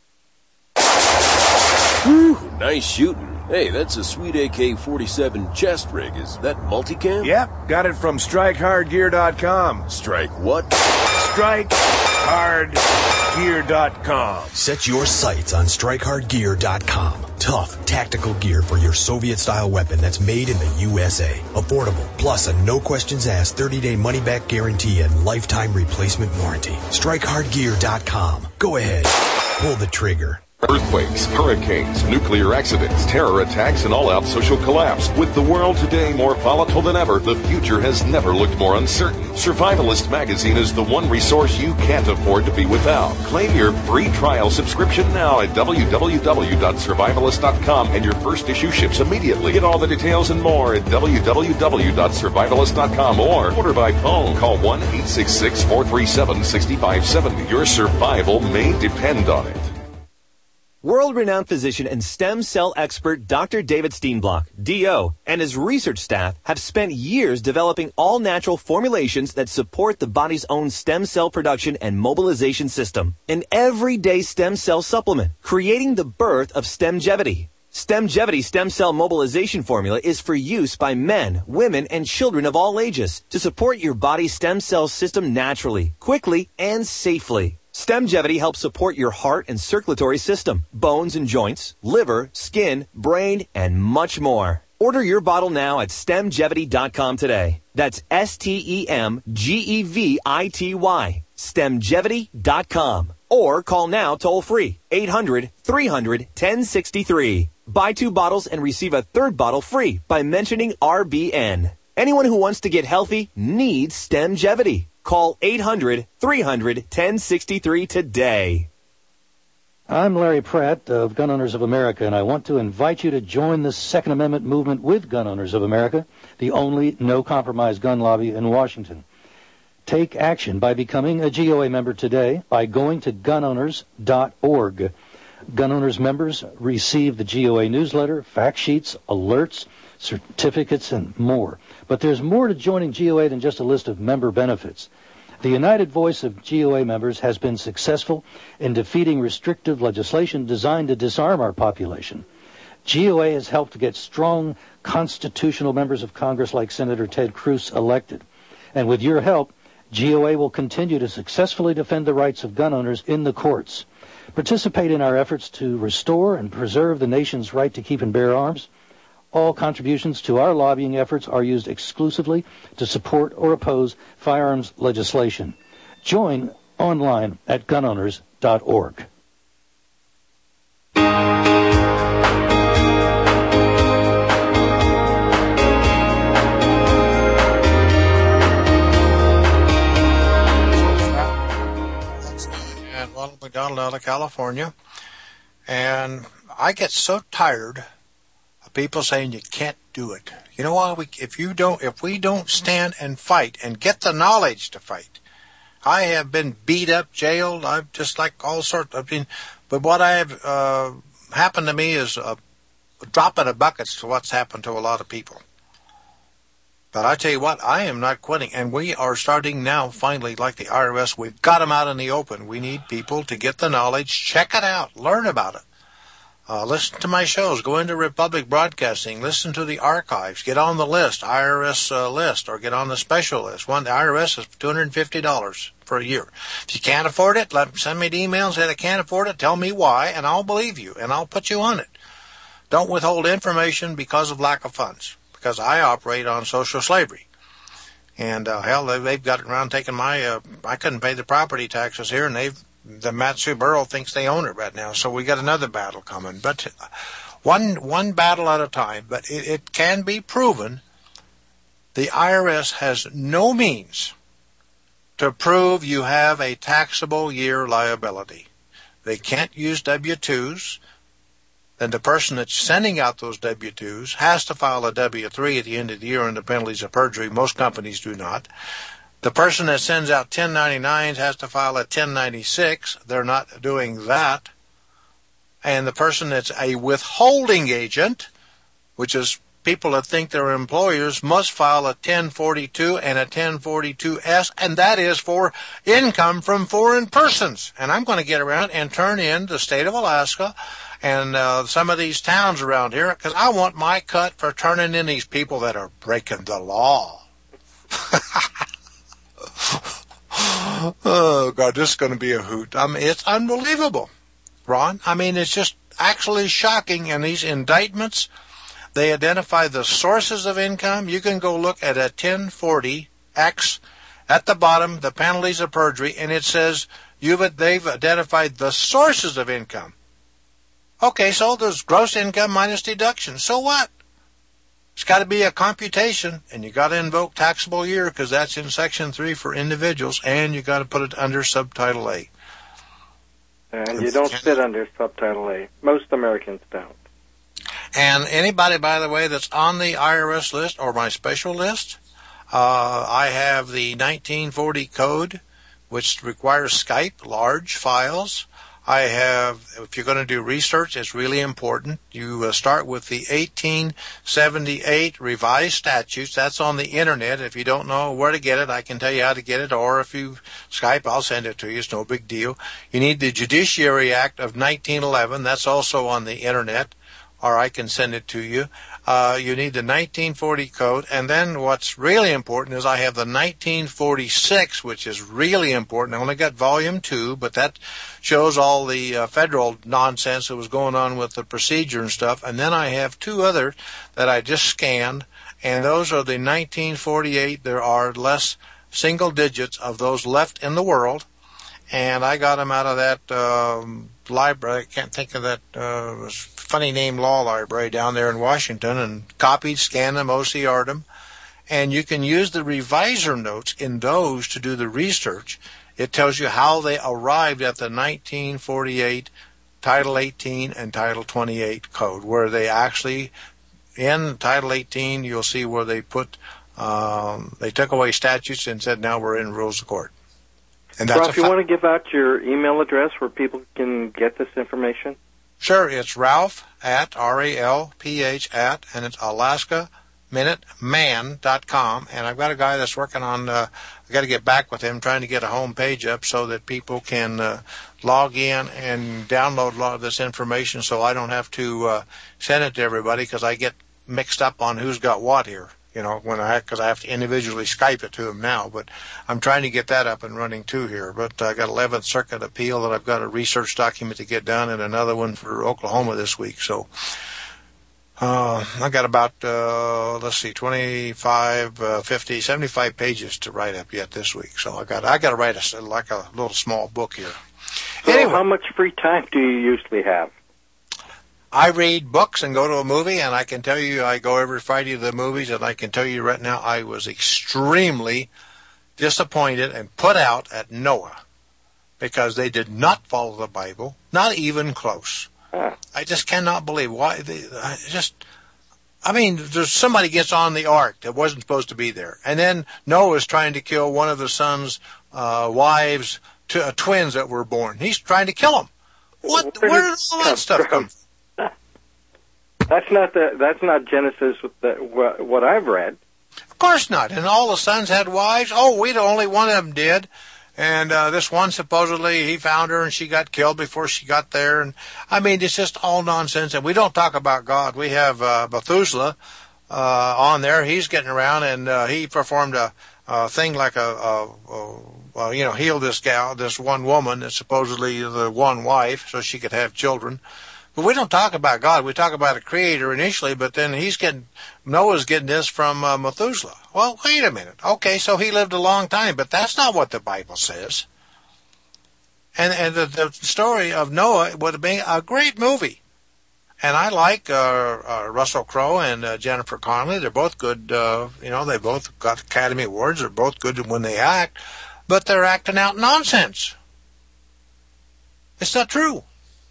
Whew, nice shooting. Hey, that's a sweet A K forty-seven chest rig. Is that multicam? Yep, got it from strike hard gear dot com. Strike what? strike hard gear dot com. Set your sights on strike hard gear dot com. Tough, tactical gear for your Soviet-style weapon that's made in the U S A. Affordable, plus a no-questions-asked thirty-day money-back guarantee and lifetime replacement warranty. strike hard gear dot com. Go ahead, pull the trigger. Earthquakes, hurricanes, nuclear accidents, terror attacks, and all-out social collapse. With the world today more volatile than ever, the future has never looked more uncertain. Survivalist Magazine is the one resource you can't afford to be without. Claim your free trial subscription now at w w w dot survivalist dot com, and your first issue ships immediately. Get all the details and more at w w w dot survivalist dot com or order by phone. Call one eight six six, four three seven, six five seven zero. Your survival may depend on it. World-renowned physician and stem cell expert Doctor David Steenblock, D O, and his research staff have spent years developing all-natural formulations that support the body's own stem cell production and mobilization system. An everyday stem cell supplement, creating the birth of Stemgevity. Stemgevity stem cell mobilization formula is for use by men, women, and children of all ages to support your body's stem cell system naturally, quickly, and safely. Stemgevity helps support your heart and circulatory system, bones and joints, liver, skin, brain, and much more. Order your bottle now at stemgevity dot com today. That's S T E M G E V I T Y, stemgevity dot com. Or call now toll-free, eight hundred, three hundred, ten sixty-three. Buy two bottles and receive a third bottle free by mentioning R B N. Anyone who wants to get healthy needs Stemgevity. Call eight hundred, three hundred, ten sixty-three today. I'm Larry Pratt of Gun Owners of America, and I want to invite you to join the Second Amendment movement with Gun Owners of America, the only no-compromise gun lobby in Washington. Take action by becoming a G O A member today by going to gun owners dot org. Gun Owners members receive the G O A newsletter, fact sheets, alerts, certificates, and more. But there's more to joining G O A than just a list of member benefits. The united voice of G O A members has been successful in defeating restrictive legislation designed to disarm our population. G O A has helped to get strong constitutional members of Congress like Senator Ted Cruz elected. And with your help, G O A will continue to successfully defend the rights of gun owners in the courts. Participate in our efforts to restore and preserve the nation's right to keep and bear arms. All contributions to our lobbying efforts are used exclusively to support or oppose firearms legislation. Join online at gun owners dot org. And Ronald McDonald out of California. And I get so tired people saying you can't do it. You know why? We, if you don't, if we don't stand and fight and get the knowledge to fight, I have been beat up, jailed. I've just like all sorts. I mean, but what I have uh, happened to me is a drop in the buckets to what's happened to a lot of people. But I tell you what, I am not quitting, and we are starting now. Finally, like the I R S, we've got them out in the open. We need people to get the knowledge, check it out, learn about it. Uh, listen to my shows. Go into Republic Broadcasting. Listen to the archives. Get on the list, I R S uh, list, or get on the special list. One, the I R S is two hundred fifty dollars for a year. If you can't afford it, let send me the email and say I can't afford it. Tell me why, and I'll believe you, and I'll put you on it. Don't withhold information because of lack of funds, because I operate on social slavery. And uh, hell, they, they've got around taking my. Uh, I couldn't pay the property taxes here, and they've. The Matsu Borough thinks they own it right now, so we got another battle coming. But one one battle at a time. But it, it can be proven the I R S has no means to prove you have a taxable year liability. They can't use W two's. Then the person that's sending out those W two's has to file a W three at the end of the year under penalties of perjury. Most companies do not. The person that sends out ten ninety-nines has to file a ten ninety-six. They're not doing that. and the person that's a withholding agent, which is people that think they're employers, must file a ten forty-two and a ten forty-two S, and that is for income from foreign persons. And I'm going to get around and turn in the state of Alaska and uh, some of these towns around here, because I want my cut for turning in these people that are breaking the law. Oh, God, this is going to be a hoot. I mean, it's unbelievable, Ron. I mean, it's just actually shocking. And these indictments, they identify the sources of income. You can go look at a ten forty X at the bottom, the penalties of perjury, and it says you've they've identified the sources of income. Okay, so there's gross income minus deduction. So what? It's got to be a computation, and you got to invoke taxable year because that's in Section three for individuals, and you got to put it under Subtitle A. And you don't fit under Subtitle A. Most Americans don't. And anybody, by the way, that's on the I R S list or my special list, uh, I have the nineteen forty code, which requires Skype, large files. I have, if you're going to do research, it's really important. You uh, start with the eighteen seventy-eight revised statutes. That's on the internet. If you don't know where to get it, I can tell you how to get it. Or if you Skype, I'll send it to you. It's no big deal. You need the Judiciary Act of nineteen eleven. That's also on the internet, or I can send it to you. Uh, you need the nineteen forty code. And then what's really important is I have the nineteen forty-six, which is really important. I only got volume two, but that shows all the uh, federal nonsense that was going on with the procedure and stuff. And then I have two others that I just scanned, and those are the nineteen forty-eight. There are less single digits of those left in the world, and I got them out of that um, library. I can't think of that uh, funny name law library down there in Washington, and copied, scanned them, O C R'd them. And you can use the revisor notes in those to do the research. It tells you how they arrived at the nineteen forty-eight Title eighteen and Title twenty-eight code, where they actually, in Title eighteen, you'll see where they put, um, they took away statutes and said, now we're in rules of court. And that's Ralph, you want to give out your email address where people can get this information? Sure, it's Ralph at, R A L P H at, and it's Alaska Minute Man dot com. And I've got a guy that's working on, uh, I've got to get back with him, trying to get a home page up so that people can uh, log in and download a lot of this information so I don't have to uh, send it to everybody, because I get mixed up on who's got what here. You know, when I, because I have to individually Skype it to them now, but I'm trying to get that up and running too here. But I got eleventh Circuit appeal that I've got a research document to get done, and another one for Oklahoma this week. So uh, I got about uh, let's see, twenty-five, uh, fifty, seventy-five pages to write up yet this week. So I got I got to write a like a little small book here. So anyway, how much free time do you usually have? I read books and go to a movie, and I can tell you I go every Friday to the movies, and I can tell you right now I was extremely disappointed and put out at Noah because they did not follow the Bible, not even close. Huh. I just cannot believe why they I just I mean, there's somebody gets on the ark that wasn't supposed to be there, and then Noah's trying to kill one of the son's uh, wives, to, uh, twins that were born. He's trying to kill them. What? Where, where did all that stuff come from? That's not the. That's not Genesis. With the, what, what I've read. Of course not. And all the sons had wives. Oh, we the only one of them did. And uh, this one supposedly he found her and she got killed before she got there. And I mean, it's just all nonsense. And we don't talk about God. We have uh, Methuselah uh, on there. He's getting around, and uh, he performed a, a thing like a, a, a well, you know, healed this gal, this one woman that's supposedly the one wife, so she could have children. But we don't talk about God. We talk about a creator initially, but then he's getting, Noah's getting this from uh, Methuselah. Well, wait a minute. Okay, so he lived a long time, but that's not what the Bible says. And and the, the story of Noah would have been a great movie. And I like uh, uh, Russell Crowe and uh, Jennifer Connelly. They're both good, uh, you know, they both got Academy Awards. They're both good when they act, but they're acting out nonsense. It's not true.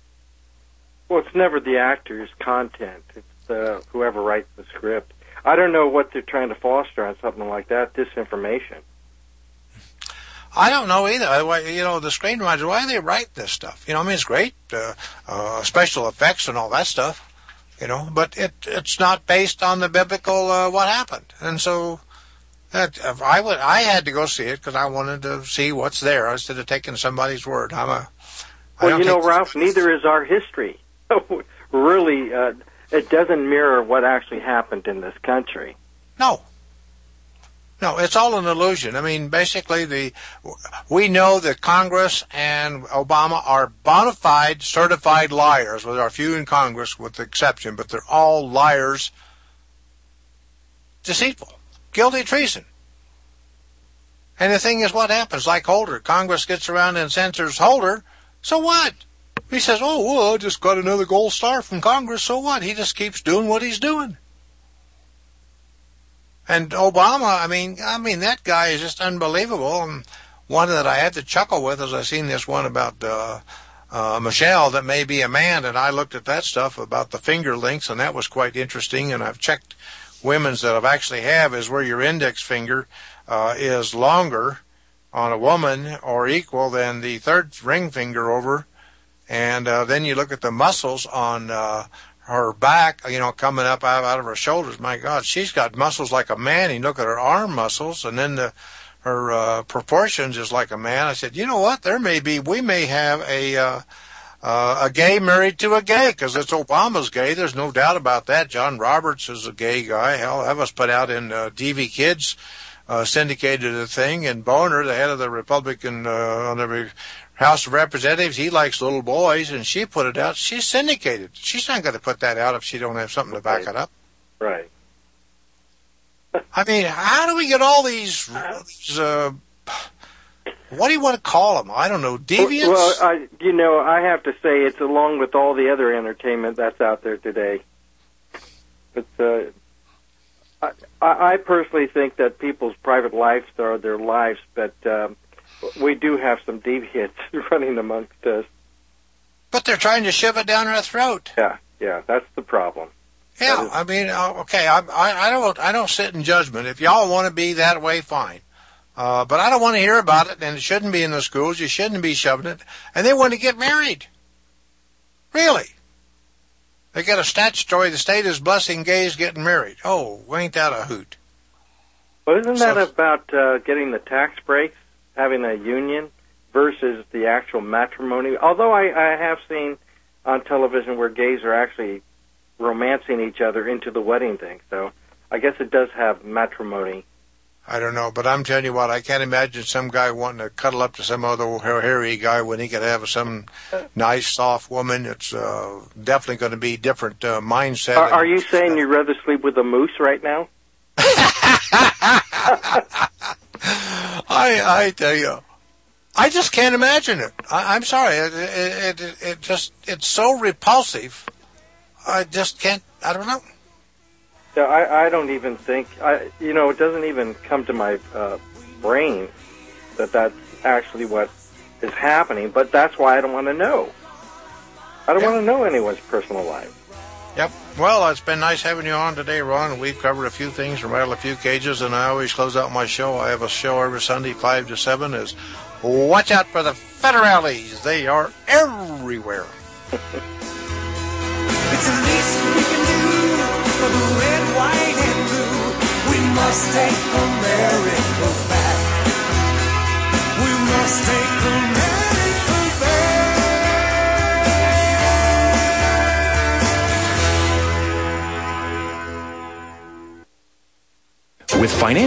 Well, it's never the actor's content. It's uh, whoever writes the script. I don't know what they're trying to foster on something like that, disinformation. I don't know either. I, you know, the screenwriters, why do they write this stuff? You know, I mean, it's great, uh, uh, special effects and all that stuff, you know, but it it's not based on the biblical uh, what happened. And so that, I would I had to go see it because I wanted to see what's there instead of taking somebody's word. I'm a well, you know, Ralph, neither is our history. Really, uh, it doesn't mirror what actually happened in this country. No. No, it's all an illusion. I mean, basically, the we know that Congress and Obama are bona fide, certified liars. Well, there are a few in Congress with the exception, but they're all liars, deceitful, guilty of treason. And the thing is, what happens? Like Holder, Congress gets around and censors Holder, so what? He says, oh, well, I just got another gold star from Congress, so what? He just keeps doing what he's doing. And Obama, I mean, I mean, that guy is just unbelievable. And one that I had to chuckle with is I seen this one about uh, uh, Michelle that may be a man, and I looked at that stuff about the finger links, and that was quite interesting. And I've checked women's that I've actually have is where your index finger uh, is longer on a woman or equal than the third ring finger over. And uh, then you look at the muscles on uh, her back, you know, coming up out, out of her shoulders. My God, she's got muscles like a man. You look at her arm muscles, and then the, her uh, proportions is like a man. I said, you know what? There may be, we may have a uh, uh, a gay married to a gay, because it's Obama's gay. There's no doubt about that. John Roberts is a gay guy. Hell, that was put out in uh, D V Kids, uh, syndicated a thing. And Boner, the head of the Republican uh, on the House of Representatives, he likes little boys, and she put it out. She's syndicated. She's not going to put that out if she don't have something to back right. it up. Right. I mean, how do we get all these, these uh, what do you want to call them? I don't know, deviants? Well, I, you know, I have to say it's along with all the other entertainment that's out there today. But uh, I, I personally think that people's private lives are their lives, but um, we do have some deviants running amongst us. But they're trying to shove it down our throat. Yeah, yeah, that's the problem. Yeah, is, I mean, okay, I, I, I don't, I don't sit in judgment. If y'all want to be that way, fine. Uh, but I don't want to hear about it, and it shouldn't be in the schools. You shouldn't be shoving it. And they want to get married. Really? They got a statutory, the state is blessing gays getting married. Oh, ain't that a hoot? Well, isn't so, that about uh, getting the tax breaks, having a union, versus the actual matrimony? Although I, I have seen on television where gays are actually romancing each other into the wedding thing. So I guess it does have matrimony. I don't know, but I'm telling you what, I can't imagine some guy wanting to cuddle up to some other hairy guy when he could have some nice, soft woman. It's uh, definitely going to be different uh, mindset. Are, are you saying you'd rather sleep with a moose right now? I I tell you, I just can't imagine it. I, I'm sorry, it, it it it just it's so repulsive. I just can't. I don't know. Yeah, I, I don't even think, I, you know, it doesn't even come to my uh, brain that that's actually what is happening, but that's why I don't want to know. I don't yeah. want to know anyone's personal life. Yep. Well, it's been nice having you on today, Ron. We've covered a few things from rattle a few cages, and I always close out my show. I have a show every Sunday, five to seven, is watch out for the federales. They are everywhere. It's the least we can do for the red, white, and blue. We must take America back. We must take America back. With financial